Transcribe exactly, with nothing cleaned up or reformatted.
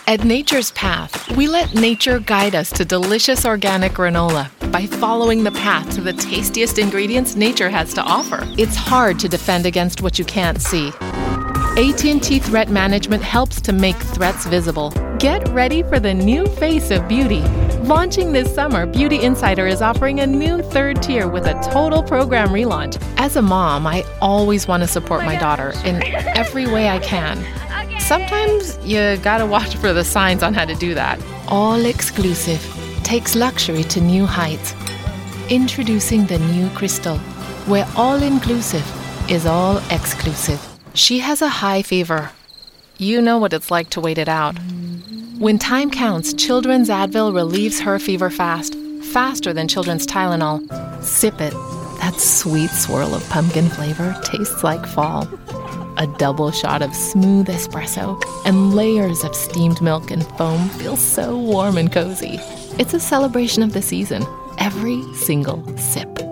At Nature's Path, we let nature guide us to delicious organic granola by following the path to the tastiest ingredients nature has to offer. It's hard to defend against what you can't see. A T and T Threat Management helps to make threats visible. Get ready for the new face of beauty. Launching this summer, Beauty Insider is offering a new third tier with a total program relaunch. As a mom, I always want to support my daughter in every way I can. Sometimes you gotta watch for the signs on how to do that. All exclusive takes luxury to new heights. Introducing the new Crystal, where all inclusive is all exclusive. She has a high fever. You know what it's like to wait it out. When time counts, Children's Advil relieves her fever fast, faster than Children's Tylenol. Sip it. That sweet swirl of pumpkin flavor tastes like fall. A double shot of smooth espresso and layers of steamed milk and foam feel so warm and cozy. It's a celebration of the season, every single sip.